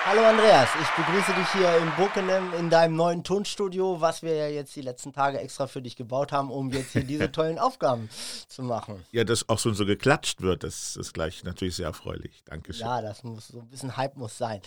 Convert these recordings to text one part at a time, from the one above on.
Hallo Andreas, ich begrüße dich hier in Bockenem in deinem neuen Tonstudio, was wir ja jetzt die letzten Tage extra für dich gebaut haben, um jetzt hier diese tollen Aufgaben zu machen. Ja, dass auch schon so geklatscht wird, das ist gleich natürlich sehr erfreulich. Dankeschön. Ja, das muss so ein bisschen Hype muss sein.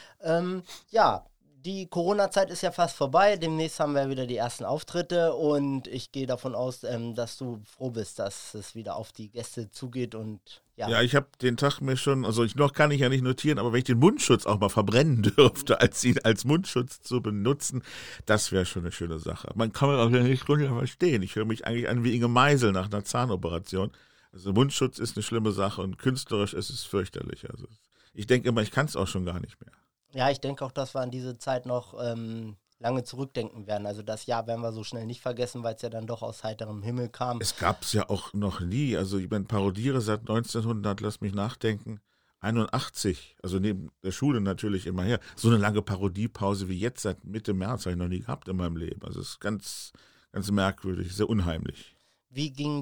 Ja, die Corona-Zeit ist ja fast vorbei. Demnächst haben wir wieder die ersten Auftritte und ich gehe davon aus, dass du froh bist, dass es wieder auf die Gäste zugeht und ja. Ja, ich habe den Tag mir schon, also noch kann ich ja nicht notieren, aber wenn ich den Mundschutz auch mal verbrennen dürfte, als ihn als Mundschutz zu benutzen, das wäre schon eine schöne Sache. Man kann mir auch nicht runter verstehen. Ich höre mich eigentlich an wie Inge Meisel nach einer Zahnoperation. Also Mundschutz ist eine schlimme Sache und künstlerisch ist es fürchterlich. Also ich denke immer, ich kann es auch schon gar nicht mehr. Ja, ich denke auch, dass wir an diese Zeit noch lange zurückdenken werden. Also das Jahr werden wir so schnell nicht vergessen, weil es ja dann doch aus heiterem Himmel kam. Es gab es ja auch noch nie. Also ich parodiere seit 1900, lass mich nachdenken, 81, also neben der Schule natürlich immer her. So eine lange Parodiepause wie jetzt seit Mitte März habe ich noch nie gehabt in meinem Leben. Also es ist ganz, ganz merkwürdig, sehr unheimlich. Wie ging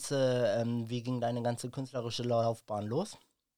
wie ging deine ganze künstlerische Laufbahn los?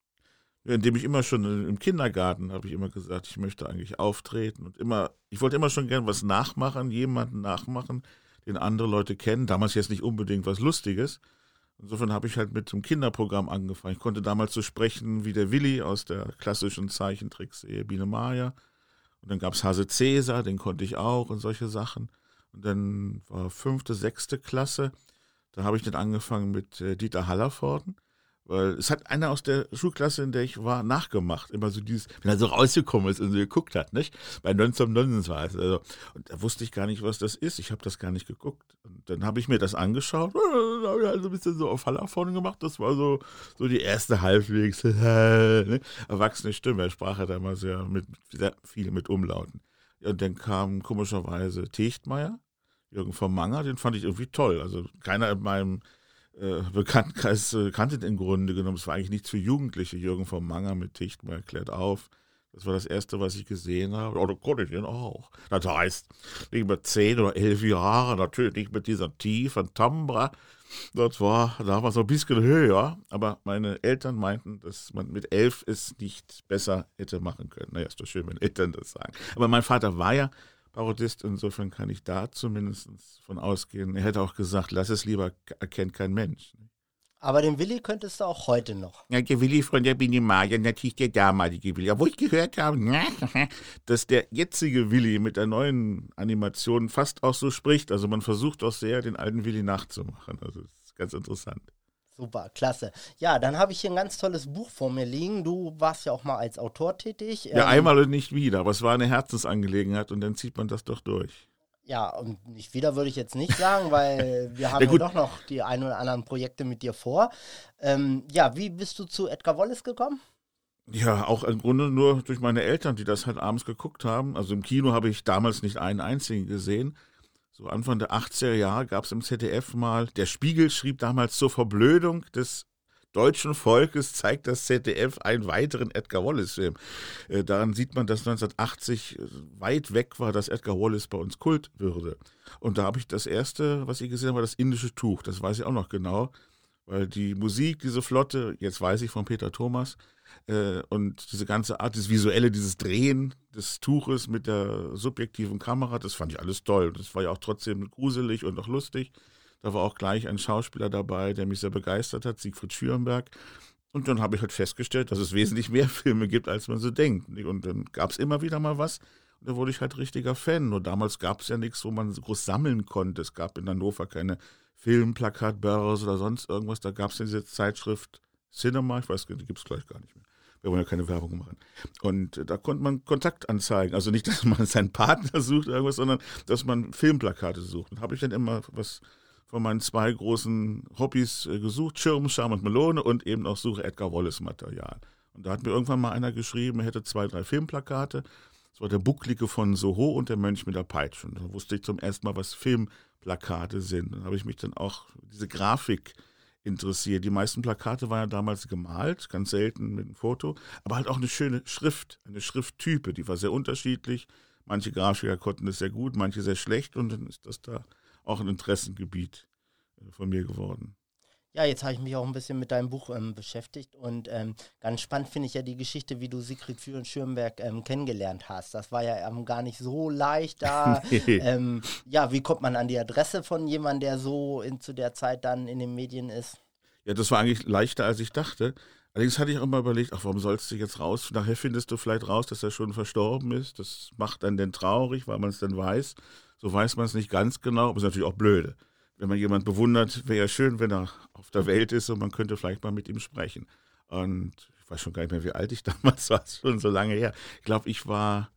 Ja, indem ich immer schon im Kindergarten habe ich immer gesagt, ich möchte eigentlich auftreten und immer, ich wollte immer schon gern was nachmachen, jemanden nachmachen, den andere Leute kennen. Damals jetzt nicht unbedingt was Lustiges. Insofern habe ich halt mit dem Kinderprogramm angefangen. Ich konnte damals so sprechen wie der Willi aus der klassischen Zeichentrickserie Biene Maya. Und dann gab es Hase Cäsar, den konnte ich auch und solche Sachen. Und dann war 5., 6. Klasse, da habe ich dann angefangen mit Dieter Hallervorden. Weil es hat einer aus der Schulklasse, in der ich war, nachgemacht. Immer so dieses, wenn er so rausgekommen ist und so geguckt hat, nicht? Bei Nonsum Nonsens war es. Also, und da wusste ich gar nicht, was das ist. Ich habe das gar nicht geguckt. Und dann habe ich mir das angeschaut. Dann habe ich also ein bisschen so auf Hallervorden gemacht. Das war so die erste halbwegs ne? Erwachsene Stimme. Er sprach ja damals sehr viel mit Umlauten. Ja, und dann kam komischerweise Techtmeier, Jürgen vom Manger. Den fand ich irgendwie toll. Also keiner in meinem Bekanntenkreis kannte den im Grunde genommen. Es war eigentlich nichts für Jugendliche. Jürgen vom Manger mit Tichtmeier klärt auf. Das war das Erste, was ich gesehen habe. Oh, da konnte ich den auch. Das heißt, nicht mit 10 oder 11 Jahren, natürlich nicht mit dieser tiefen Timbre. Da war es ein bisschen höher. Aber meine Eltern meinten, dass man mit 11 es nicht besser hätte machen können. Naja, ist doch schön, wenn Eltern das sagen. Aber mein Vater war ja Parodist, insofern kann ich da zumindest von ausgehen. Er hätte auch gesagt, lass es lieber, erkennt kein Mensch. Aber den Willi könntest du auch heute noch. Ja, der Willi von der Biene Maya, natürlich der damalige Willi. Obwohl ich gehört habe, dass der jetzige Willi mit der neuen Animation fast auch so spricht. Also man versucht auch sehr, den alten Willi nachzumachen. Also das ist ganz interessant. Super, klasse. Ja, dann habe ich hier ein ganz tolles Buch vor mir liegen. Du warst ja auch mal als Autor tätig. Ja, einmal und nicht wieder, aber es war eine Herzensangelegenheit und dann zieht man das doch durch. Ja, und nicht wieder würde ich jetzt nicht sagen, weil wir haben ja doch noch die ein oder anderen Projekte mit dir vor. Ja, wie bist du zu Edgar Wallace gekommen? Ja, auch im Grunde nur durch meine Eltern, die das halt abends geguckt haben. Also im Kino habe ich damals nicht einen einzigen gesehen. So Anfang der 80er Jahre gab es im ZDF mal, der Spiegel schrieb damals zur Verblödung des deutschen Volkes, zeigt das ZDF einen weiteren Edgar Wallace-Film. Daran sieht man, dass 1980 weit weg war, dass Edgar Wallace bei uns Kult würde. Und da habe ich das erste, was ich gesehen habe, war das indische Tuch. Das weiß ich auch noch genau, weil die Musik, diese Flotte, jetzt weiß ich von Peter Thomas, und diese ganze Art, das Visuelle, dieses Drehen des Tuches mit der subjektiven Kamera, das fand ich alles toll. Das war ja auch trotzdem gruselig und auch lustig. Da war auch gleich ein Schauspieler dabei, der mich sehr begeistert hat, Siegfried Schürenberg. Und dann habe ich halt festgestellt, dass es wesentlich mehr Filme gibt, als man so denkt. Und dann gab es immer wieder mal was. Und da wurde ich halt richtiger Fan. Und damals gab es ja nichts, wo man so groß sammeln konnte. Es gab in Hannover keine Filmplakatbörse oder sonst irgendwas. Da gab es diese Zeitschrift Cinema, ich weiß, die gibt es gleich gar nicht mehr. Wir wollen ja keine Werbung machen. Und da konnte man Kontakt anzeigen. Also nicht, dass man seinen Partner sucht oder irgendwas, sondern dass man Filmplakate sucht. Und habe ich dann immer was von meinen 2 großen Hobbys gesucht, Schirm, Charme und Melone und eben auch Suche Edgar Wallace Material. Und da hat mir irgendwann mal einer geschrieben, er hätte 2, 3 Filmplakate. Das war der Bucklige von Soho und der Mönch mit der Peitsche. Und da wusste ich zum ersten Mal, was Filmplakate sind. Dann habe ich mich dann auch diese Grafik interessiert. Die meisten Plakate waren ja damals gemalt, ganz selten mit einem Foto, aber halt auch eine schöne Schrift, eine Schrifttype, die war sehr unterschiedlich. Manche Grafiker konnten das sehr gut, manche sehr schlecht und dann ist das da auch ein Interessengebiet von mir geworden. Ja, jetzt habe ich mich auch ein bisschen mit deinem Buch beschäftigt und ganz spannend finde ich ja die Geschichte, wie du Siegfried Schönberg kennengelernt hast. Das war ja gar nicht so leicht da. Nee. Ja, wie kommt man an die Adresse von jemandem, der so zu der Zeit dann in den Medien ist? Ja, das war eigentlich leichter, als ich dachte. Allerdings hatte ich auch immer überlegt, ach, warum sollst du jetzt raus? Nachher findest du vielleicht raus, dass er schon verstorben ist. Das macht dann denn traurig, weil man es dann weiß. So weiß man es nicht ganz genau, aber ist natürlich auch blöde. Wenn man jemanden bewundert, wäre ja schön, wenn er auf der Welt ist und man könnte vielleicht mal mit ihm sprechen. Und ich weiß schon gar nicht mehr, wie alt ich damals war, ist schon so lange her. Ich glaube, ich war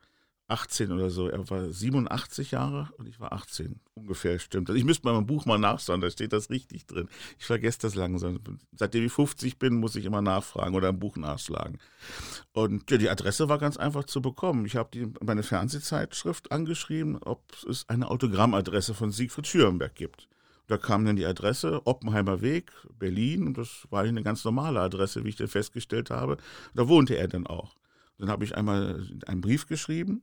18 oder so. Er war 87 Jahre und ich war 18. Ungefähr stimmt. Also ich müsste mal im Buch mal nachschauen, da steht das richtig drin. Ich vergesse das langsam. Seitdem ich 50 bin, muss ich immer nachfragen oder im Buch nachschlagen. Und ja, die Adresse war ganz einfach zu bekommen. Ich habe meine Fernsehzeitschrift angeschrieben, ob es eine Autogrammadresse von Siegfried Schürrenberg gibt. Da kam dann die Adresse, Oppenheimer Weg, Berlin. Und das war eine ganz normale Adresse, wie ich dann festgestellt habe. Da wohnte er dann auch. Dann habe ich einmal einen Brief geschrieben,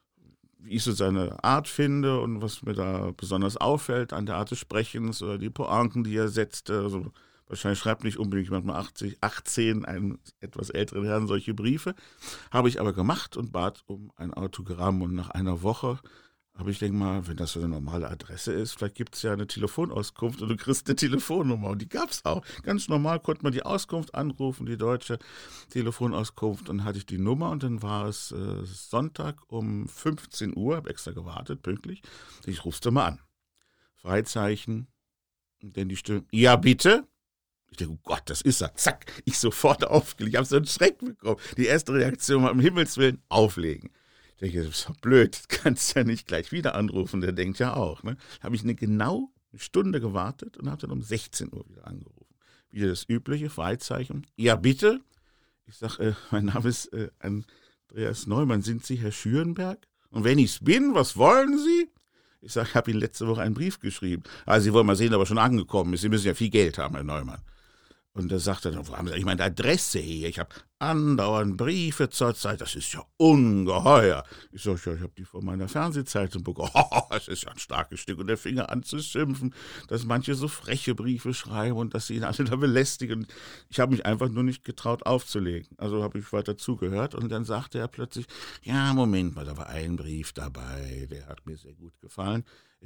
wie ich so seine Art finde und was mir da besonders auffällt an der Art des Sprechens oder die Pointen, die er setzte. Also wahrscheinlich schreibt nicht unbedingt jemand mal 18, einen etwas älteren Herrn solche Briefe. Habe ich aber gemacht und bat um ein Autogramm. Und nach einer Woche habe ich, denke mal, wenn das so eine normale Adresse ist, vielleicht gibt es ja eine Telefonauskunft und du kriegst eine Telefonnummer. Und die gab es auch. Ganz normal konnte man die Auskunft anrufen, die deutsche Telefonauskunft. Und dann hatte ich die Nummer und dann war es Sonntag um 15 Uhr, habe extra gewartet, pünktlich. Ich rufste mal an. Freizeichen. Und dann die Stimme, ja bitte. Ich denke, oh Gott, das ist er. Zack, ich sofort aufgelegt. Ich habe so einen Schreck bekommen. Die erste Reaktion war, um Himmels Willen, auflegen. Ich denke, das ist doch blöd, das kannst du ja nicht gleich wieder anrufen, der denkt ja auch. Ne? Habe ich eine Stunde gewartet und habe dann um 16 Uhr wieder angerufen. Wieder das übliche Freizeichen. Ja, bitte. Ich sage, mein Name ist Andreas Neumann. Sind Sie Herr Schürenberg? Und wenn ich es bin, was wollen Sie? Ich sage, ich habe Ihnen letzte Woche einen Brief geschrieben. Also Sie wollen mal sehen, ob er schon angekommen ist. Sie müssen ja viel Geld haben, Herr Neumann. Und da sagt er dann, wo haben Sie eigentlich meine Adresse her? Ich habe andauernd Briefe zur Zeit, das ist ja ungeheuer. Ich sage, ja, ich habe die von meiner Fernsehzeitung bekommen. Das ist ja ein starkes Stück. Und er fing an zu schimpfen, dass manche so freche Briefe schreiben und dass sie ihn alle da belästigen. Ich habe mich einfach nur nicht getraut aufzulegen. Also habe ich weiter zugehört und dann sagte er plötzlich, ja, Moment mal, da war ein Brief dabei, der hat mir sehr gut gefallen.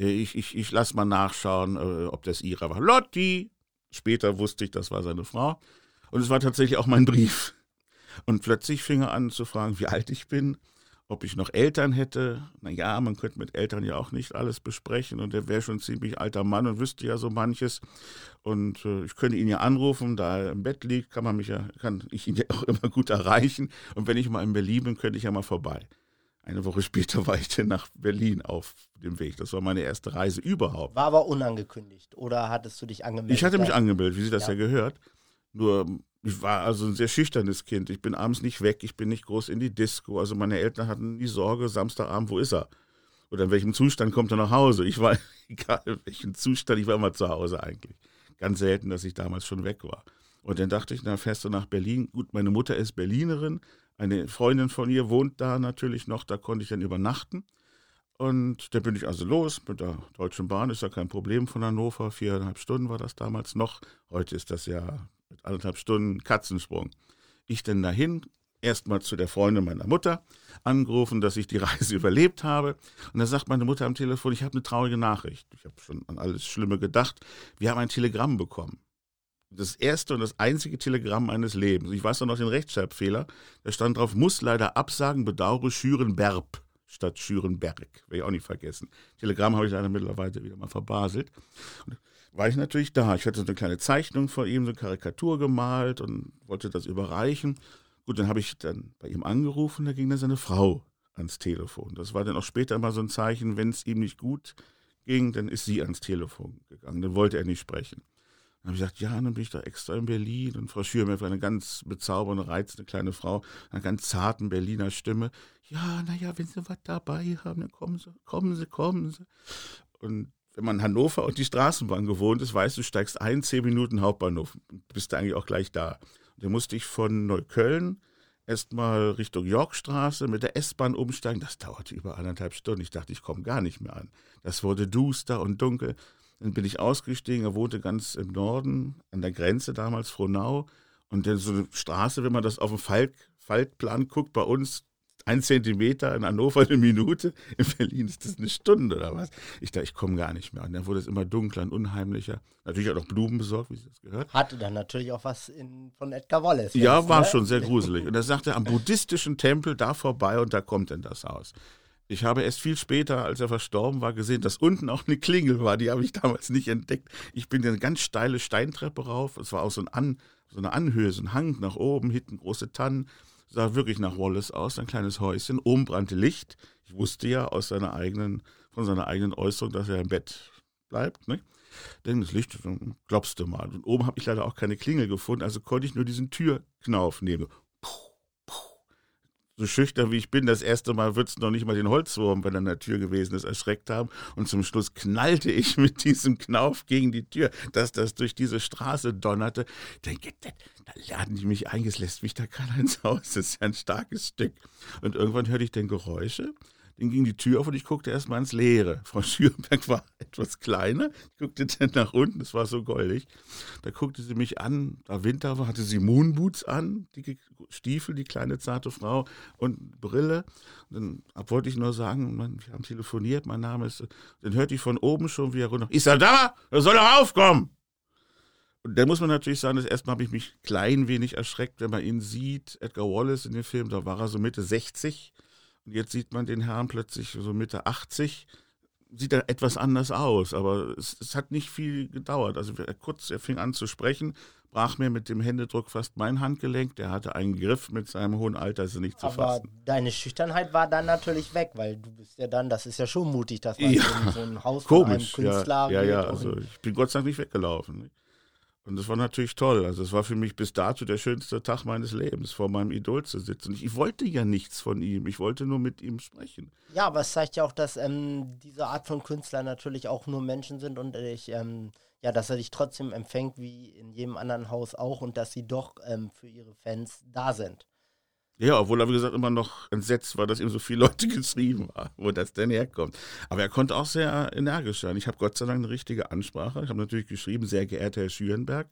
Ich lass mal nachschauen, ob das ihrer war. Lotti! Später wusste ich, das war seine Frau. Und es war tatsächlich auch mein Brief. Und plötzlich fing er an zu fragen, wie alt ich bin, ob ich noch Eltern hätte. Naja, man könnte mit Eltern ja auch nicht alles besprechen. Und er wäre schon ein ziemlich alter Mann und wüsste ja so manches. Und ich könnte ihn ja anrufen, da er im Bett liegt, kann ich ihn ja auch immer gut erreichen. Und wenn ich mal in Berlin bin, könnte ich ja mal vorbei. Eine Woche später war ich dann nach Berlin auf dem Weg. Das war meine erste Reise überhaupt. War aber unangekündigt oder hattest du dich angemeldet? Ich hatte mich angemeldet, wie Sie das ja gehört. Nur, ich war also ein sehr schüchternes Kind. Ich bin abends nicht weg, ich bin nicht groß in die Disco. Also meine Eltern hatten die Sorge, Samstagabend, wo ist er? Oder in welchem Zustand kommt er nach Hause? Ich war, egal in welchem Zustand, ich war immer zu Hause eigentlich. Ganz selten, dass ich damals schon weg war. Und dann dachte ich, na, fährst du nach Berlin. Gut, meine Mutter ist Berlinerin. Eine Freundin von ihr wohnt da natürlich noch, da konnte ich dann übernachten. Und dann bin ich also los mit der Deutschen Bahn, ist ja kein Problem von Hannover, 4,5 Stunden war das damals noch. Heute ist das ja mit 1,5 Stunden Katzensprung. Ich dann dahin, erstmal zu der Freundin meiner Mutter, angerufen, dass ich die Reise überlebt habe. Und da sagt meine Mutter am Telefon, ich habe eine traurige Nachricht. Ich habe schon an alles Schlimme gedacht. Wir haben ein Telegramm bekommen. Das erste und das einzige Telegramm meines Lebens. Ich weiß noch den Rechtschreibfehler. Da stand drauf, muss leider absagen, bedauere Schürenberg statt Schürenberg. Werde ich auch nicht vergessen. Telegramm habe ich leider mittlerweile wieder mal verbaselt. Und war ich natürlich da. Ich hatte so eine kleine Zeichnung von ihm, so eine Karikatur gemalt und wollte das überreichen. Gut, dann habe ich dann bei ihm angerufen, da ging dann seine Frau ans Telefon. Das war dann auch später mal so ein Zeichen, wenn es ihm nicht gut ging, dann ist sie ans Telefon gegangen. Dann wollte er nicht sprechen. Dann habe ich gesagt, ja, dann bin ich da extra in Berlin. Und Frau Schürmerf, eine ganz bezaubernde, reizende kleine Frau, eine ganz zarten Berliner Stimme. Ja, naja, wenn Sie was dabei haben, dann kommen Sie. Und wenn man in Hannover und die Straßenbahn gewohnt ist, weißt du, steigst 10 Minuten Hauptbahnhof, bist du eigentlich auch gleich da. Und dann musste ich von Neukölln erstmal Richtung Yorkstraße mit der S-Bahn umsteigen. Das dauerte über 1,5 Stunden. Ich dachte, ich komme gar nicht mehr an. Das wurde duster und dunkel. Dann bin ich ausgestiegen, er wohnte ganz im Norden, an der Grenze damals, Frohnau. Und dann so eine Straße, wenn man das auf dem Faltplan guckt, bei uns 1 Zentimeter, in Hannover 1 Minute, in Berlin ist das 1 Stunde oder was. Ich dachte, ich komme gar nicht mehr. Und dann wurde es immer dunkler und unheimlicher. Natürlich auch noch Blumen besorgt, wie es das gehört. Hatte dann natürlich auch was von Edgar Wallace. Ja, jetzt, war ne? schon sehr gruselig. Und er sagte, am buddhistischen Tempel da vorbei und da kommt denn das Haus. Ich habe erst viel später, als er verstorben war, gesehen, dass unten auch eine Klingel war. Die habe ich damals nicht entdeckt. Ich bin eine ganz steile Steintreppe rauf. Es war auch so eine Anhöhe, so ein Hang nach oben, hinten große Tannen. Sah wirklich nach Wallace aus, ein kleines Häuschen. Oben brannte Licht. Ich wusste ja von seiner eigenen Äußerung, dass er im Bett bleibt. Ne? Denn das Licht, dann klopfst du mal. Und oben habe ich leider auch keine Klingel gefunden, also konnte ich nur diesen Türknauf nehmen. So schüchtern wie ich bin, das erste Mal würdest du noch nicht mal den Holzwurm, wenn er an der Tür gewesen ist, erschreckt haben. Und zum Schluss knallte ich mit diesem Knauf gegen die Tür, dass das durch diese Straße donnerte. Dann laden die mich ein, es lässt mich da keiner ins Haus. Das ist ja ein starkes Stück. Und irgendwann hörte ich dann Geräusche. Dann ging die Tür auf und ich guckte erst mal ins Leere. Frau Schürenberg war etwas kleiner, guckte dann nach unten, es war so goldig. Da guckte sie mich an, da Winter war, hatte sie Moonboots an, dicke Stiefel, die kleine zarte Frau und Brille. Und dann wollte ich nur sagen, wir haben telefoniert, mein Name ist, dann hörte ich von oben schon, wie er runter, ist er da? Er soll doch aufkommen! Und dann muss man natürlich sagen, dass erstmal habe ich mich klein wenig erschreckt, wenn man ihn sieht, Edgar Wallace in dem Film, da war er so Mitte 60. Und jetzt sieht man den Herrn plötzlich so Mitte 80, sieht er etwas anders aus, aber es hat nicht viel gedauert. Also er fing an zu sprechen, brach mir mit dem Händedruck fast mein Handgelenk, der hatte einen Griff mit seinem hohen Alter, ist nicht zu fassen. Aber deine Schüchternheit war dann natürlich weg, weil du bist ja dann, das ist ja schon mutig, dass man in so ein Haus von einem Künstler geht. Ja, also ich bin Gott sei Dank nicht weggelaufen. Und das war natürlich toll. Also es war für mich bis dato der schönste Tag meines Lebens, vor meinem Idol zu sitzen. Und ich wollte ja nichts von ihm. Ich wollte nur mit ihm sprechen. Ja, aber es zeigt ja auch, dass diese Art von Künstler natürlich auch nur Menschen sind und dass er dich trotzdem empfängt wie in jedem anderen Haus auch und dass sie doch für ihre Fans da sind. Ja, obwohl er, wie gesagt, immer noch entsetzt war, dass ihm so viele Leute geschrieben haben, wo das denn herkommt. Aber er konnte auch sehr energisch sein. Ich habe Gott sei Dank eine richtige Ansprache. Ich habe natürlich geschrieben, sehr geehrter Herr Schürenberg.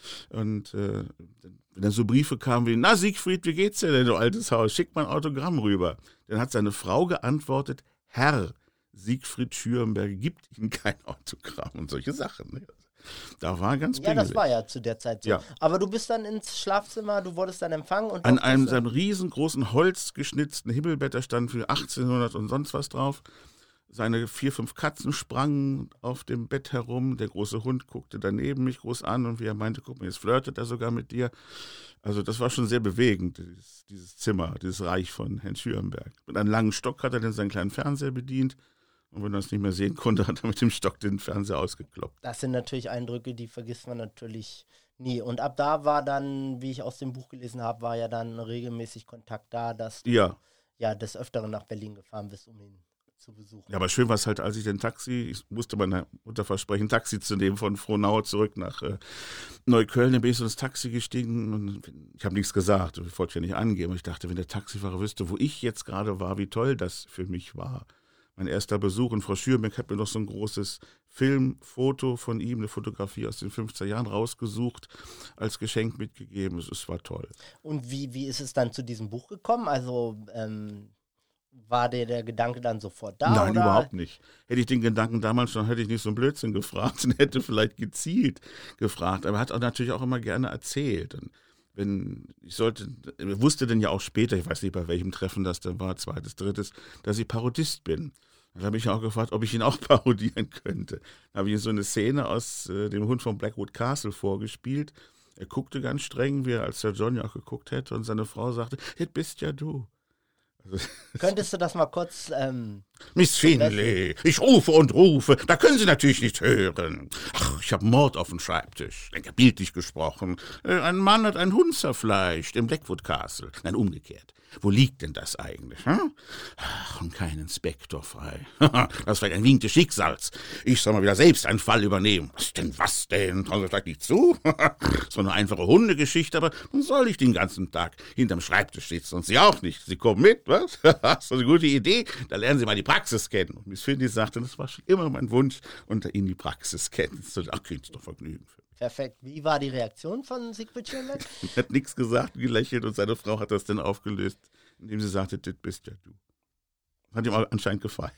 Und wenn dann so Briefe kamen wie, na Siegfried, wie geht's dir denn, du altes Haus? Schick mal ein Autogramm rüber. Dann hat seine Frau geantwortet, Herr Siegfried Schürenberg gibt Ihnen kein Autogramm und solche Sachen. Ne? Da war ganz pingelig. Ja, das war ja zu der Zeit so. Ja. Aber du bist dann ins Schlafzimmer, du wurdest dann empfangen. Und an seinem riesengroßen holzgeschnitzten Himmelbett, da stand für 1800 und sonst was drauf. Seine 4, 5 Katzen sprangen auf dem Bett herum. Der große Hund guckte daneben mich groß an und wie er meinte, guck mal, jetzt flirtet er sogar mit dir. Also das war schon sehr bewegend, dieses Zimmer, dieses Reich von Herrn Schürenberg. Mit einem langen Stock hat er dann seinen kleinen Fernseher bedient. Und wenn er es nicht mehr sehen konnte, hat er mit dem Stock den Fernseher ausgekloppt. Das sind natürlich Eindrücke, die vergisst man natürlich nie. Und ab da war dann, wie ich aus dem Buch gelesen habe, war ja dann regelmäßig Kontakt da, dass du des Öfteren nach Berlin gefahren bist, um ihn zu besuchen. Ja, aber schön war es halt, als ich ich musste meiner Mutter versprechen, Taxi zu nehmen von Frohnau zurück nach Neukölln. Dann bin ich so ins Taxi gestiegen und ich habe nichts gesagt. Ich wollte ja nicht angeben. Ich dachte, wenn der Taxifahrer wüsste, wo ich jetzt gerade war, wie toll das für mich war. Mein erster Besuch und Frau Schürenberg hat mir noch so ein großes Filmfoto von ihm, eine Fotografie aus den 50er Jahren rausgesucht, als Geschenk mitgegeben. Es war toll. Und wie ist es dann zu diesem Buch gekommen? Also war der Gedanke dann sofort da? Nein, oder? Überhaupt nicht. Hätte ich den Gedanken damals schon, hätte ich nicht so einen Blödsinn gefragt und hätte vielleicht gezielt gefragt. Aber er hat auch natürlich auch immer gerne erzählt. Und wusste dann ja auch später, ich weiß nicht, bei welchem Treffen das dann war, 2., 3., dass ich Parodist bin. Dann habe ich auch gefragt, ob ich ihn auch parodieren könnte. Dann habe ich ihm so eine Szene aus dem Hund von Blackwood Castle vorgespielt. Er guckte ganz streng, wie er als Sir John ja auch geguckt hätte, und seine Frau sagte, das bist ja du. Könntest du das mal kurz... Miss Finley, ich rufe und rufe, da können Sie natürlich nicht hören. Ach, ich habe Mord auf dem Schreibtisch. Denke, bildlich gesprochen. Ein Mann hat einen Hund zerfleischt im Blackwood Castle. Nein, umgekehrt. Wo liegt denn das eigentlich? Hm? Ach, und kein Inspektor frei. Das wäre ein Wink des Schicksals. Ich soll mal wieder selbst einen Fall übernehmen. Was denn? Trauen Sie vielleicht nicht zu? So eine einfache Hundegeschichte, aber nun soll ich den ganzen Tag hinterm Schreibtisch sitzen und Sie auch nicht. Sie kommen mit, was? Das ist eine gute Idee. Da lernen Sie mal die Praxis kennen. Und Miss Finley sagte, das war schon immer mein Wunsch, unter ihnen die Praxis kennen. So, ach, kriegst du doch Vergnügen für mich. Perfekt. Wie war die Reaktion von Siegfried Schirmack? Er hat nichts gesagt, gelächelt und seine Frau hat das dann aufgelöst, indem sie sagte, das bist ja du. Hat ihm auch anscheinend gefallen.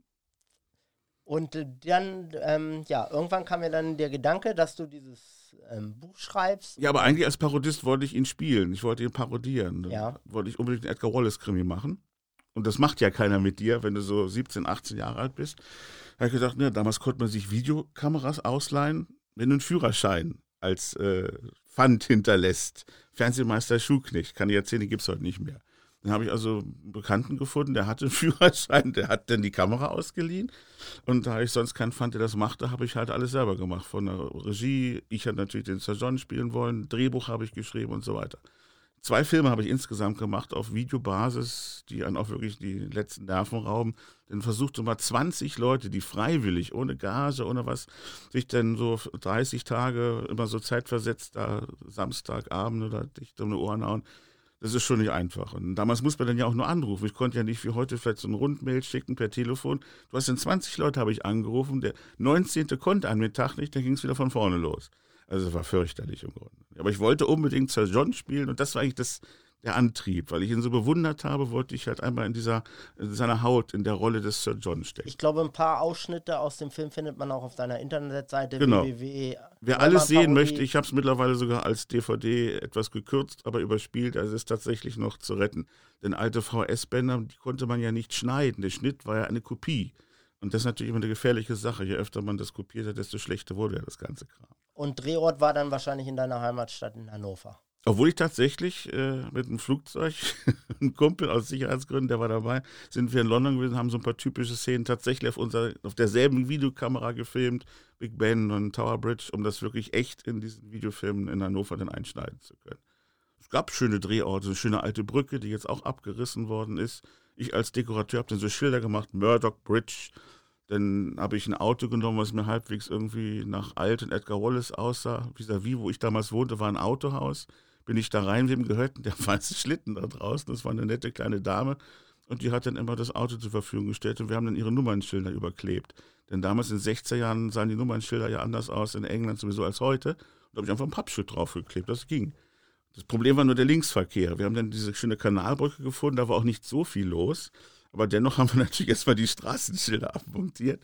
Und dann, irgendwann kam mir dann der Gedanke, dass du dieses Buch schreibst. Ja, aber eigentlich als Parodist wollte ich ihn spielen. Ich wollte ihn parodieren. Dann Ja. wollte ich unbedingt einen Edgar Wallace-Krimi machen. Und das macht ja keiner mit dir, wenn du so 17, 18 Jahre alt bist. Da habe ich gedacht, ne, damals konnte man sich Videokameras ausleihen, wenn du einen Führerschein als Pfand hinterlässt. Fernsehmeister Schuhknecht, kann ich erzählen, die gibt es heute nicht mehr. Dann habe ich also einen Bekannten gefunden, der hatte einen Führerschein, der hat dann die Kamera ausgeliehen. Und da ich sonst keinen fand, der das machte, habe ich halt alles selber gemacht. Von der Regie, ich hatte natürlich den Sir John spielen wollen, Drehbuch habe ich geschrieben und so weiter. 2 Filme habe ich insgesamt gemacht auf Videobasis, die dann auch wirklich die letzten Nerven rauben. Dann versuchte mal 20 Leute, die freiwillig, ohne Gage, ohne was, sich dann so 30 Tage immer so zeitversetzt da Samstagabend oder dicht um die Ohren hauen. Das ist schon nicht einfach. Und damals muss man dann ja auch nur anrufen. Ich konnte ja nicht wie heute vielleicht so eine Rundmail schicken per Telefon. Du hast dann 20 Leute, habe ich angerufen. Der 19. konnte an dem Tag nicht, dann ging es wieder von vorne los. Also es war fürchterlich im Grunde. Aber ich wollte unbedingt Sir John spielen und das war eigentlich der Antrieb. Weil ich ihn so bewundert habe, wollte ich halt einmal in seiner Haut, in der Rolle des Sir John stecken. Ich glaube, ein paar Ausschnitte aus dem Film findet man auch auf deiner Internetseite Genau. www. Wer alles sehen möchte, ich habe es mittlerweile sogar als DVD etwas gekürzt, aber überspielt. Also es ist tatsächlich noch zu retten. Denn alte Frau S-Bender, die konnte man ja nicht schneiden. Der Schnitt war ja eine Kopie. Und das ist natürlich immer eine gefährliche Sache. Je öfter man das kopiert hat, desto schlechter wurde ja das ganze Kram. Und Drehort war dann wahrscheinlich in deiner Heimatstadt in Hannover. Obwohl ich tatsächlich mit einem Flugzeug, ein Kumpel aus Sicherheitsgründen, der war dabei, sind wir in London gewesen, haben so ein paar typische Szenen tatsächlich auf derselben Videokamera gefilmt, Big Ben und Tower Bridge, um das wirklich echt in diesen Videofilmen in Hannover dann einschneiden zu können. Es gab schöne Drehorte, eine schöne alte Brücke, die jetzt auch abgerissen worden ist. Ich als Dekorateur habe dann so Schilder gemacht, Murdoch Bridge. Dann habe ich ein Auto genommen, was mir halbwegs irgendwie nach alten Edgar Wallace aussah. Vis-à-vis, wo ich damals wohnte, war ein Autohaus. Bin ich da rein, wem gehört der weiße Schlitten da draußen? Das war eine nette kleine Dame. Und die hat dann immer das Auto zur Verfügung gestellt und wir haben dann ihre Nummernschilder überklebt. Denn damals in den 60er Jahren sahen die Nummernschilder ja anders aus in England sowieso als heute. Und da habe ich einfach ein Pappschild draufgeklebt, das ging. Das Problem war nur der Linksverkehr. Wir haben dann diese schöne Kanalbrücke gefunden, da war auch nicht so viel los. Aber dennoch haben wir natürlich erstmal die Straßenschilder abmontiert,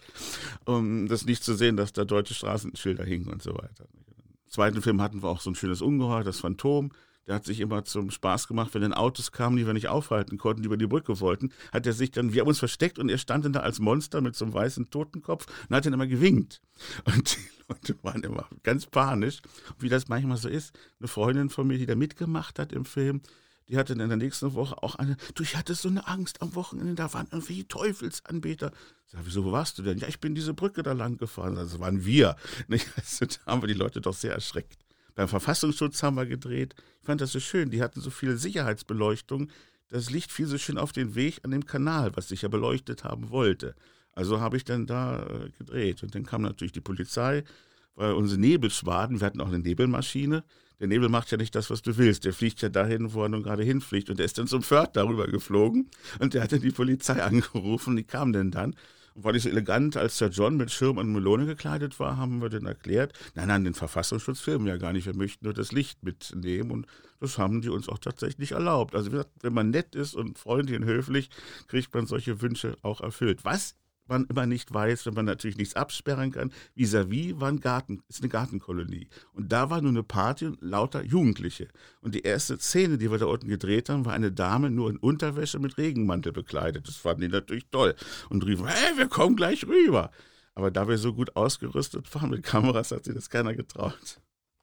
um das nicht zu sehen, dass da deutsche Straßenschilder hingen und so weiter. Im zweiten Film hatten wir auch so ein schönes Ungeheuer, das Phantom. Der hat sich immer zum Spaß gemacht, wenn dann Autos kamen, die wir nicht aufhalten konnten, die über die Brücke wollten, hat er sich dann, wir haben uns versteckt und er stand dann da als Monster mit so einem weißen Totenkopf und hat dann immer gewinkt. Und die Leute waren immer ganz panisch. Und wie das manchmal so ist, eine Freundin von mir, die da mitgemacht hat im Film, die hatte in der nächsten Woche auch ich hatte so eine Angst am Wochenende, da waren irgendwie Teufelsanbeter. Ich sag, wieso, wo warst du denn? Ja, ich bin diese Brücke da lang gefahren. Also waren wir. Also, da haben wir die Leute doch sehr erschreckt. Beim Verfassungsschutz haben wir gedreht. Ich fand das so schön. Die hatten so viel Sicherheitsbeleuchtung. Das Licht fiel so schön auf den Weg an dem Kanal, was ich ja beleuchtet haben wollte. Also habe ich dann da gedreht. Und dann kam natürlich die Polizei, weil unsere Nebelschwaden, wir hatten auch eine Nebelmaschine. Der Nebel macht ja nicht das, was du willst. Der fliegt ja dahin, wo er nun gerade hinfliegt. Und der ist dann zum Förth darüber geflogen. Und der hat dann die Polizei angerufen. Die kam dann. Und weil ich so elegant als Sir John mit Schirm und Melone gekleidet war, haben wir dann erklärt, nein, den Verfassungsschutz filmen ja gar nicht. Wir möchten nur das Licht mitnehmen. Und das haben die uns auch tatsächlich erlaubt. Also wenn man nett ist und freundlich und höflich, kriegt man solche Wünsche auch erfüllt. Was man immer nicht weiß, wenn man natürlich nichts absperren kann. Vis-à-vis war ist eine Gartenkolonie. Und da war nur eine Party und lauter Jugendliche. Und die erste Szene, die wir da unten gedreht haben, war eine Dame nur in Unterwäsche mit Regenmantel bekleidet. Das fanden die natürlich toll. Und riefen, hey, wir kommen gleich rüber. Aber da wir so gut ausgerüstet waren mit Kameras, hat sich das keiner getraut.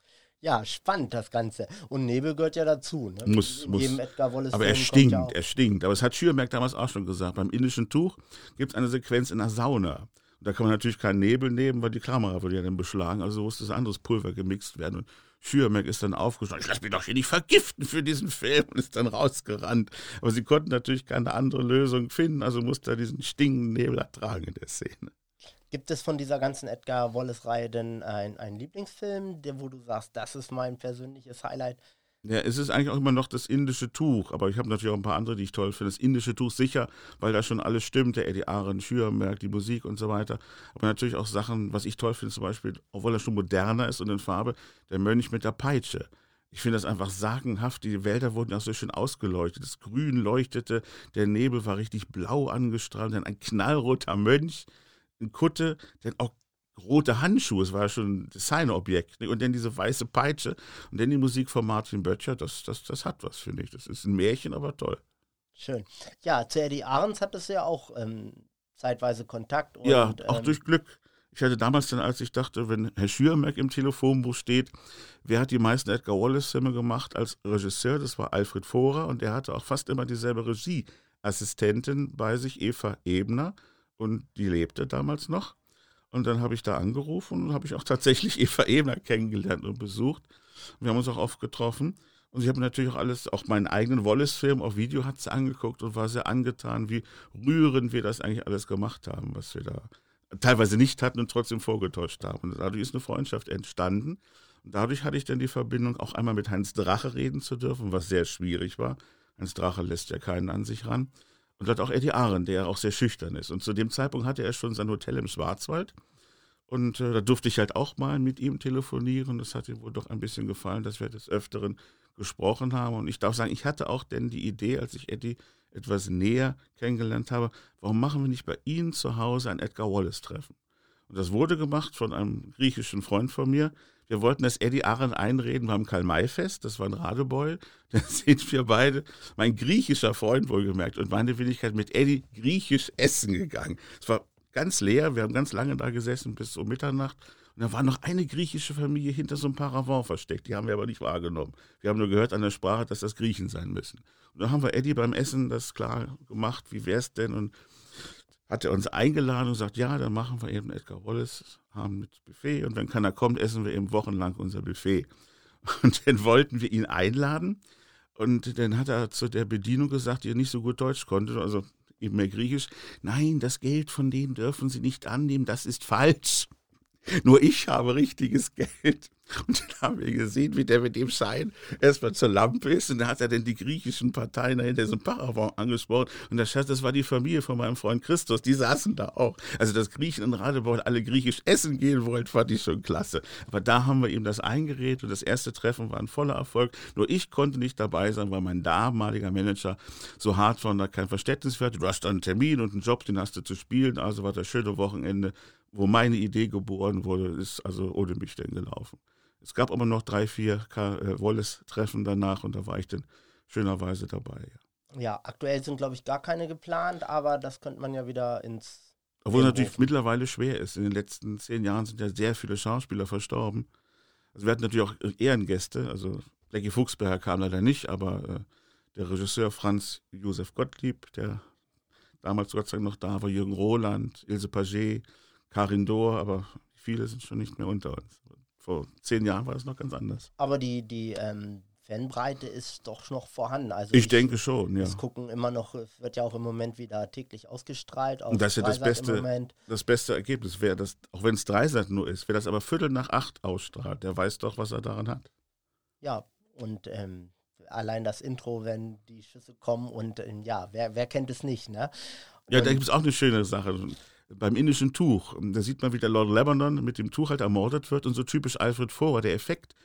Ja, spannend das Ganze. Und Nebel gehört ja dazu. Ne? Muss. Jedem Edgar Wallace Aber er stinkt. Aber es hat Schürmerk damals auch schon gesagt. Beim indischen Tuch gibt es eine Sequenz in der Sauna. Und da kann man natürlich keinen Nebel nehmen, weil die Kamera würde ja dann beschlagen. Also musste das anderes Pulver gemixt werden. Und Schürmerk ist dann aufgestanden. Ich lasse mich doch hier nicht vergiften für diesen Film. Und ist dann rausgerannt. Aber sie konnten natürlich keine andere Lösung finden. Also musste er diesen stinkenden Nebel ertragen in der Szene. Gibt es von dieser ganzen Edgar Wallace-Reihe denn einen Lieblingsfilm, wo du sagst, das ist mein persönliches Highlight? Ja, es ist eigentlich auch immer noch das indische Tuch, aber ich habe natürlich auch ein paar andere, die ich toll finde. Das indische Tuch sicher, weil da schon alles stimmt, der Eddie Arendt, Schürmerk, die Musik und so weiter. Aber natürlich auch Sachen, was ich toll finde, zum Beispiel, obwohl er schon moderner ist und in Farbe, der Mönch mit der Peitsche. Ich finde das einfach sagenhaft. Die Wälder wurden auch so schön ausgeleuchtet. Das Grün leuchtete, der Nebel war richtig blau angestrahlt, dann ein knallroter Mönch in Kutte, dann auch rote Handschuhe, es war ja schon ein Designobjekt. Und dann diese weiße Peitsche und dann die Musik von Martin Böttcher, das hat was, finde ich. Das ist ein Märchen, aber toll. Schön. Ja, zu Eddie Ahrens hattest du ja auch zeitweise Kontakt. Und, Ja, auch durch Glück. Ich hatte damals dann, als ich dachte, wenn Herr Schürmerk im Telefonbuch steht, wer hat die meisten Edgar Wallace-Filme gemacht als Regisseur? Das war Alfred Vohrer und der hatte auch fast immer dieselbe Regieassistentin bei sich, Eva Ebner, und die lebte damals noch. Und dann habe ich da angerufen und habe ich auch tatsächlich Eva Ebner kennengelernt und besucht. Wir haben uns auch oft getroffen. Und ich habe natürlich auch alles, auch meinen eigenen Wallace-Film auf Video hat sie angeguckt und war sehr angetan, wie rührend wir das eigentlich alles gemacht haben, was wir da teilweise nicht hatten und trotzdem vorgetäuscht haben. Und dadurch ist eine Freundschaft entstanden. Und dadurch hatte ich dann die Verbindung, auch einmal mit Heinz Drache reden zu dürfen, was sehr schwierig war. Heinz Drache lässt ja keinen an sich ran. Und dort auch Eddie Arendt, der auch sehr schüchtern ist. Und zu dem Zeitpunkt hatte er schon sein Hotel im Schwarzwald. Und da durfte ich halt auch mal mit ihm telefonieren. Das hat ihm wohl doch ein bisschen gefallen, dass wir des Öfteren gesprochen haben. Und ich darf sagen, ich hatte auch denn die Idee, als ich Eddie etwas näher kennengelernt habe, warum machen wir nicht bei Ihnen zu Hause ein Edgar Wallace-Treffen? Und das wurde gemacht von einem griechischen Freund von mir. Wir wollten das Eddie Arendt einreden beim Karl-May-Fest, das war in Radebeul. Da sind wir beide, mein griechischer Freund wohlgemerkt, und meine Wenigkeit mit Eddie griechisch essen gegangen. Es war ganz leer, wir haben ganz lange da gesessen bis um Mitternacht. Und da war noch eine griechische Familie hinter so einem Paravent versteckt. Die haben wir aber nicht wahrgenommen. Wir haben nur gehört an der Sprache, dass das Griechen sein müssen. Und dann haben wir Eddie beim Essen das klar gemacht, wie wäre es denn? Und hat er uns eingeladen und sagt, ja, dann machen wir eben Edgar Wallace, haben mit Buffet. Und wenn keiner kommt, essen wir eben wochenlang unser Buffet. Und dann wollten wir ihn einladen. Und dann hat er zu der Bedienung gesagt, die nicht so gut Deutsch konnte, also eben mehr Griechisch, nein, das Geld von denen dürfen Sie nicht annehmen, das ist falsch. Nur ich habe richtiges Geld. Und dann haben wir gesehen, wie der mit dem Schein erstmal zur Lampe ist. Und dann hat er dann die griechischen Parteien dahinter so ein Paravent angesprochen. Und das war die Familie von meinem Freund Christus. Die saßen da auch. Also, dass Griechen in Radebeul alle griechisch essen gehen wollten, fand ich schon klasse. Aber da haben wir ihm das eingeredet. Und das erste Treffen war ein voller Erfolg. Nur ich konnte nicht dabei sein, weil mein damaliger Manager so hart war und da kein Verständnis für hatte. Du hast einen Termin und einen Job, den hast du zu spielen. Also war das schöne Wochenende, wo meine Idee geboren wurde, ist also ohne mich denn gelaufen. Es gab aber noch 3, 4 Wallace-Treffen danach und da war ich dann schönerweise dabei. Ja, aktuell sind, glaube ich, gar keine geplant, aber das könnte man ja wieder ins... Obwohl es natürlich mittlerweile schwer ist. In den letzten 10 Jahren sind ja sehr viele Schauspieler verstorben. Also wir hatten natürlich auch Ehrengäste, also Blackie Fuchsberger kam leider nicht, aber der Regisseur Franz Josef Gottlieb, der damals Gott sei Dank noch da war, Jürgen Roland, Ilse Paget, Karin Dohr, aber viele sind schon nicht mehr unter uns. Vor 10 Jahren war das noch ganz anders. Aber die Fanbreite ist doch noch vorhanden. Also ich denke schon, ja. Das gucken immer noch, wird ja auch im Moment wieder täglich ausgestrahlt. Und das ist ja das beste Ergebnis. Wer das, auch wenn es Dreisat nur ist, wer das aber 7:45 ausstrahlt, der weiß doch, was er daran hat. Ja, und allein das Intro, wenn die Schüsse kommen und ja, wer kennt es nicht, ne? Ja, da gibt es auch eine schöne Sache. Beim indischen Tuch, da sieht man, wie der Lord Lebanon mit dem Tuch halt ermordet wird und so typisch Alfred Vohrer, der Effekt,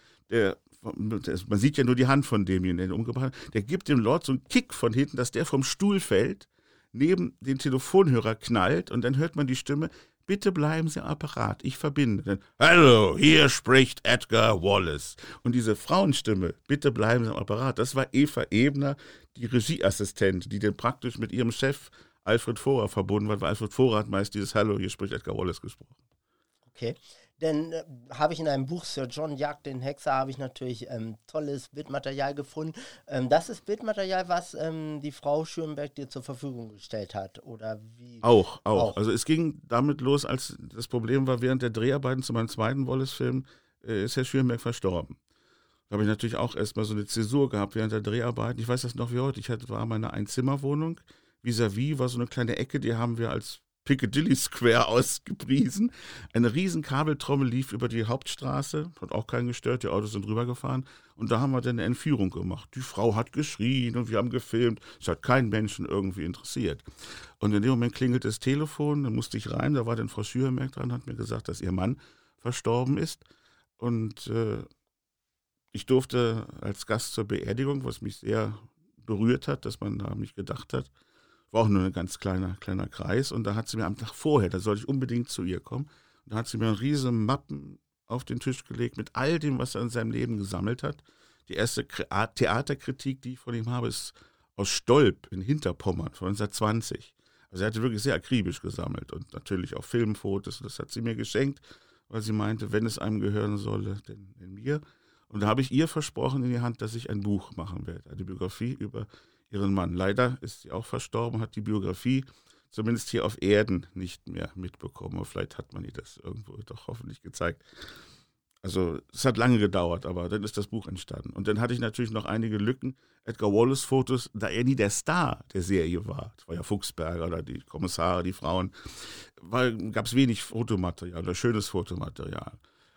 man sieht ja nur die Hand von demjenigen, der ihn umgebracht hat, der gibt dem Lord so einen Kick von hinten, dass der vom Stuhl fällt, neben den Telefonhörer knallt und dann hört man die Stimme, bitte bleiben Sie am Apparat, ich verbinde. Dann, hallo, hier spricht Edgar Wallace. Und diese Frauenstimme, bitte bleiben Sie am Apparat, das war Eva Ebner, die Regieassistentin, die dann praktisch mit ihrem Chef Alfred Vohrer verbunden war, weil Alfred Vohrer hat meist dieses Hallo, hier spricht Edgar Wallace gesprochen. Okay, dann habe ich in einem Buch Sir John jagt den Hexer, habe ich natürlich tolles Bildmaterial gefunden. Das ist Bildmaterial, was die Frau Schürmerk dir zur Verfügung gestellt hat, oder wie? Auch. Also es ging damit los, als das Problem war, während der Dreharbeiten zu meinem zweiten Wallace-Film ist Herr Schürmerk verstorben. Da habe ich natürlich auch erstmal so eine Zäsur gehabt während der Dreharbeiten. Ich weiß das noch wie heute. War meine Einzimmerwohnung. Vis-à-vis war so eine kleine Ecke, die haben wir als Piccadilly Square ausgepriesen. Eine riesen Kabeltrommel lief über die Hauptstraße, hat auch keinen gestört, die Autos sind rübergefahren. Und da haben wir dann eine Entführung gemacht. Die Frau hat geschrien und wir haben gefilmt. Es hat keinen Menschen irgendwie interessiert. Und in dem Moment klingelt das Telefon, dann musste ich rein, da war dann Frau Schürmerk dran, hat mir gesagt, dass ihr Mann verstorben ist. Und ich durfte als Gast zur Beerdigung, was mich sehr berührt hat, dass man da an mich gedacht hat. War auch nur ein ganz kleiner Kreis. Und da hat sie mir am Tag vorher, da sollte ich unbedingt zu ihr kommen, und da hat sie mir eine riesen Mappen auf den Tisch gelegt mit all dem, was er in seinem Leben gesammelt hat. Die erste Theaterkritik, die ich von ihm habe, ist aus Stolp in Hinterpommern von 1920. Also er hatte wirklich sehr akribisch gesammelt und natürlich auch Filmfotos. Und das hat sie mir geschenkt, weil sie meinte, wenn es einem gehören solle, denn in mir. Und da habe ich ihr versprochen in die Hand, dass ich ein Buch machen werde, eine Biografie über ihren Mann. Leider ist sie auch verstorben, hat die Biografie zumindest hier auf Erden nicht mehr mitbekommen. Aber vielleicht hat man ihr das irgendwo doch hoffentlich gezeigt. Also es hat lange gedauert, aber dann ist das Buch entstanden. Und dann hatte ich natürlich noch einige Lücken. Edgar Wallace-Fotos, da er nie der Star der Serie war. Das war ja Fuchsberger oder die Kommissare, die Frauen. Gab es wenig Fotomaterial oder schönes Fotomaterial.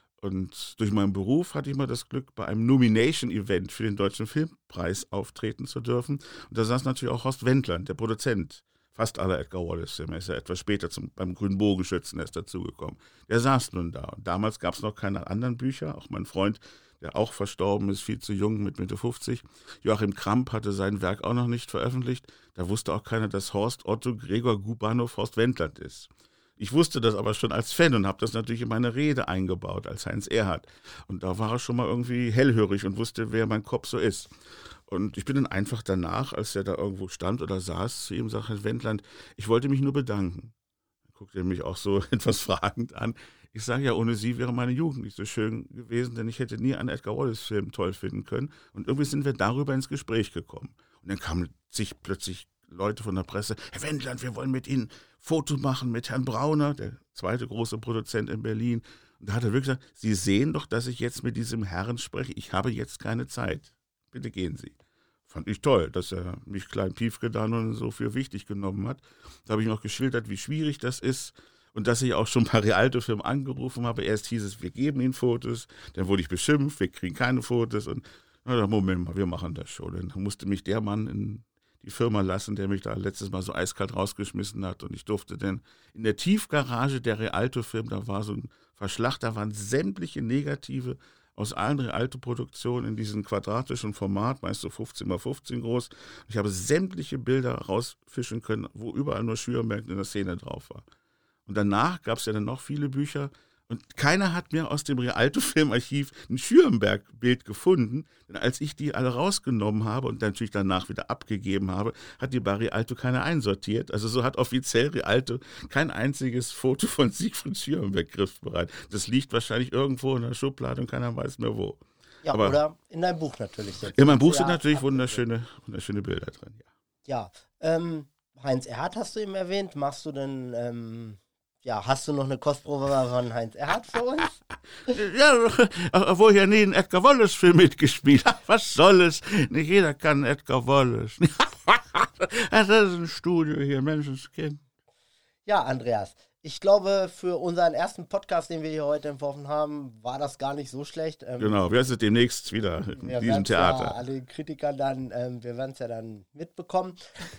Und durch meinen Beruf hatte ich mal das Glück, bei einem Nomination-Event für den Deutschen Filmpreis auftreten zu dürfen. Und da saß natürlich auch Horst Wendland, der Produzent fast aller Edgar Wallace-Filme. Er ist ja etwas später beim Grünen Bogenschützen erst dazugekommen. Der saß nun da. Und damals gab es noch keine anderen Bücher. Auch mein Freund, der auch verstorben ist, viel zu jung, mit Mitte 50, Joachim Kramp, hatte sein Werk auch noch nicht veröffentlicht. Da wusste auch keiner, dass Horst Otto Gregor Gubanow Horst Wendland ist. Ich wusste das aber schon als Fan und habe das natürlich in meine Rede eingebaut als Heinz Erhardt. Und da war er schon mal irgendwie hellhörig und wusste, wer mein Kopf so ist. Und ich bin dann einfach danach, als er da irgendwo stand oder saß, zu ihm sagte, Herr Wendland, ich wollte mich nur bedanken. Dann guckte er mich auch so etwas fragend an. Ich sage, ja, ohne Sie wäre meine Jugend nicht so schön gewesen, denn ich hätte nie einen Edgar Wallace-Film toll finden können. Und irgendwie sind wir darüber ins Gespräch gekommen. Und dann kamen sich plötzlich Leute von der Presse, Herr Wendland, wir wollen mit Ihnen Foto machen mit Herrn Brauner, der zweite große Produzent in Berlin. Und da hat er wirklich gesagt, Sie sehen doch, dass ich jetzt mit diesem Herrn spreche. Ich habe jetzt keine Zeit. Bitte gehen Sie. Fand ich toll, dass er mich klein Piefke da nun so für wichtig genommen hat. Da habe ich noch geschildert, wie schwierig das ist und dass ich auch schon bei Rialto-Film angerufen habe. Erst hieß es, wir geben Ihnen Fotos, dann wurde ich beschimpft, wir kriegen keine Fotos und na, Moment mal, wir machen das schon. Dann musste mich der Mann in die Firma lassen, der mich da letztes Mal so eiskalt rausgeschmissen hat. Und ich durfte dann in der Tiefgarage der Rialto-Film, da war so ein Verschlag, da waren sämtliche Negative aus allen Rialto-Produktionen in diesem quadratischen Format, meist so 15x15 groß. Ich habe sämtliche Bilder rausfischen können, wo überall nur Schürmerk in der Szene drauf war. Und danach gab es ja dann noch viele Bücher. Und keiner hat mir aus dem Rialto-Filmarchiv ein Schüremberg-Bild gefunden. Denn als ich die alle rausgenommen habe und natürlich danach wieder abgegeben habe, hat die bei Rialto keiner einsortiert. Also so hat offiziell Rialto kein einziges Foto von Siegfried Schüremberg griffbereit. Das liegt wahrscheinlich irgendwo in der Schublade und keiner weiß mehr wo. Ja, aber oder in deinem Buch natürlich. Jetzt in meinem Buch sind natürlich wunderschöne Bilder drin. Ja, Heinz Erhardt hast du eben erwähnt. Machst du denn... hast du noch eine Kostprobe von Heinz Erhardt für uns? Ja, obwohl ich ja nie einen Edgar Wallace-Film mitgespielt habe. Was soll es? Nicht jeder kann Edgar Wallace. Das ist ein Studio hier, Menschenskind. Ja, Andreas, ich glaube, für unseren ersten Podcast, den wir hier heute entworfen haben, war das gar nicht so schlecht. Genau, wir sind demnächst wieder in diesem Theater. Ja, alle Kritiker dann, wir werden es ja dann mitbekommen.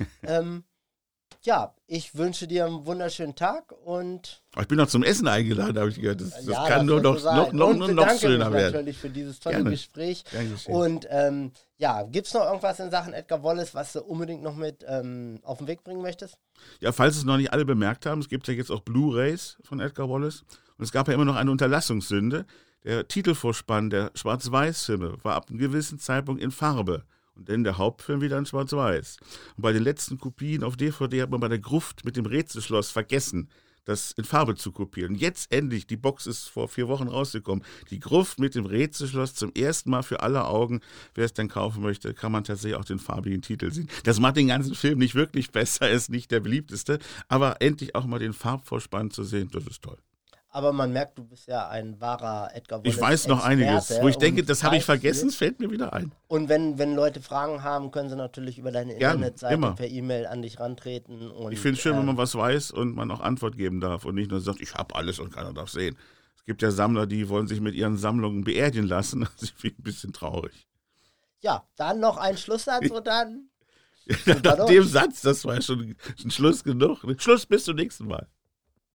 Ja, ich wünsche dir einen wunderschönen Tag und... Ich bin noch zum Essen eingeladen, habe ich gehört. Das ja, kann nur noch schöner werden. Natürlich für dieses tolle Gespräch. Und gibt es noch irgendwas in Sachen Edgar Wallace, was du unbedingt noch mit auf den Weg bringen möchtest? Ja, falls es noch nicht alle bemerkt haben, es gibt ja jetzt auch Blu-rays von Edgar Wallace. Und es gab ja immer noch eine Unterlassungssünde. Der Titelvorspann der Schwarz-Weiß-Filme war ab einem gewissen Zeitpunkt in Farbe. Und dann der Hauptfilm wieder in Schwarz-Weiß. Und bei den letzten Kopien auf DVD hat man bei der Gruft mit dem Rätselschloss vergessen, das in Farbe zu kopieren. Und jetzt endlich, die Box ist vor 4 Wochen rausgekommen, die Gruft mit dem Rätselschloss zum ersten Mal für alle Augen. Wer es dann kaufen möchte, kann man tatsächlich auch den farbigen Titel sehen. Das macht den ganzen Film nicht wirklich besser, ist nicht der beliebteste, aber endlich auch mal den Farbvorspann zu sehen, das ist toll. Aber man merkt, du bist ja ein wahrer Edgar Wallace. Ich weiß noch einiges, wo ich denke, das habe ich vergessen, es fällt mir wieder ein. Und wenn Leute Fragen haben, können sie natürlich über deine Internetseite immer per E-Mail an dich rantreten. Und, ich finde es schön, wenn man was weiß und man auch Antwort geben darf und nicht nur sagt, ich habe alles und keiner darf sehen. Es gibt ja Sammler, die wollen sich mit ihren Sammlungen beerdigen lassen. Das ist ein bisschen traurig. Ja, dann noch ein Schlusssatz und dann... Nach dem Satz, das war ja schon ein Schluss genug. Schluss, bis zum nächsten Mal.